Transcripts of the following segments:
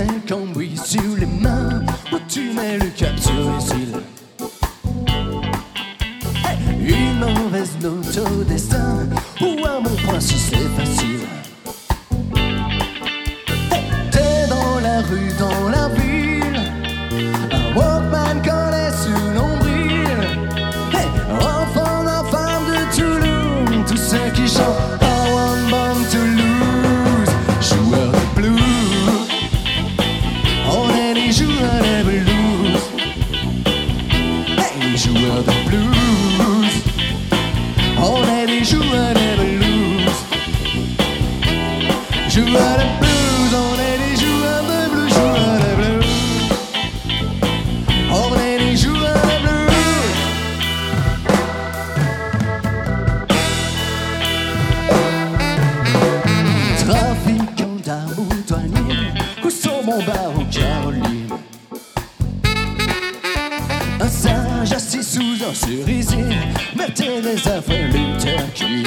un cambouis sur les mains où tu mets le cap sur les îles. Une mauvaise note au destin ou à mon point si c'est facile. T'es dans la rue, dans la ville, un Walkman collé sous nombril. Enfant d'enfant de Toulouse, tous ceux qui chantent I want bomb to lose. Joueurs de blues, on est les joueurs de blues. Hey, joueurs de blues, on est des joueurs de blues. Joueurs de blues, on est des joueurs de blues. Joueurs de blues, on est des joueurs de blues. Trafiquant d'amour douanier, où sont mon bar en Caroline? Un singe assis sous un cerisier mettait des affaires Luther King.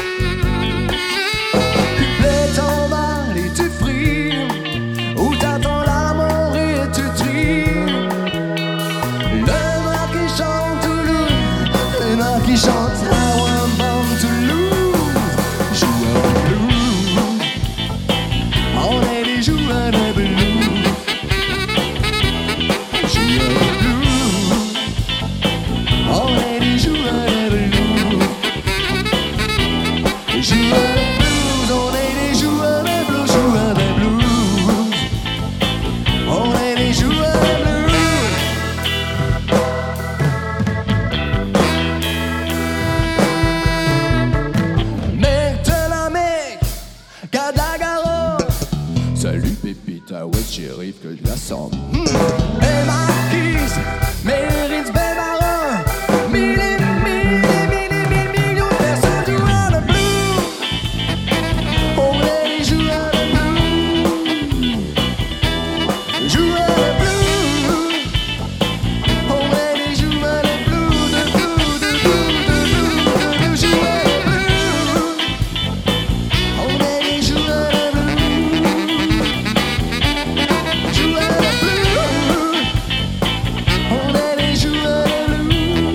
Tu plais ton mal et tu frimes, ou t'attends la mort et tu tries. Le noir qui chante Toulouse, le noir qui chante I want bomb to lose. Joueur de blues, on est des joueurs de blues. Joueurs de blues, on est des joueurs de blues. Joueurs de blues, on est des joueurs de blues. Joueurs de blues, on est des joueurs de blues. Mec de la Mecque, gars de la Garonne. Salut Pépita, ouais j'arrive que je la sens. Et Marquise, Mérite Bébaron, mille et millions de personnes joueurs de blues. On est des joueurs de blues. Joueurs de blues, on est des joueurs de blues, de blues, de blues, de blues, de blues. Joueurs de blues, on est des joueurs de blues. Joueurs de blues, on est des joueurs de blues.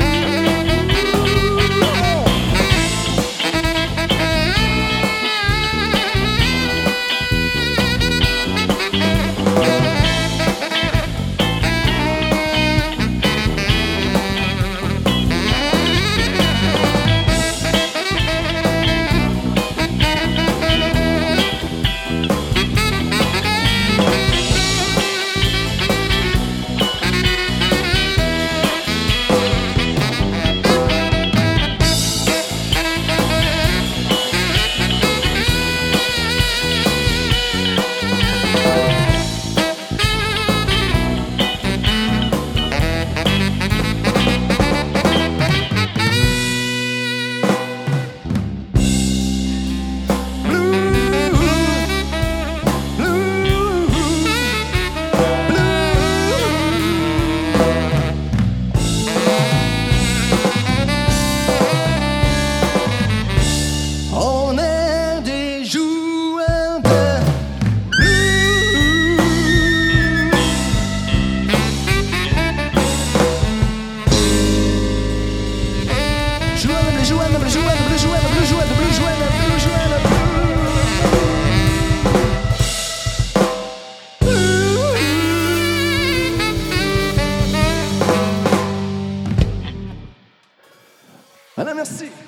On est des joueurs de blues. Joueurs de blues, joueurs de blues, joueurs de blues, joueurs de blues, joueurs de blues, joueurs de blues, joueurs de blues. Voilà, merci.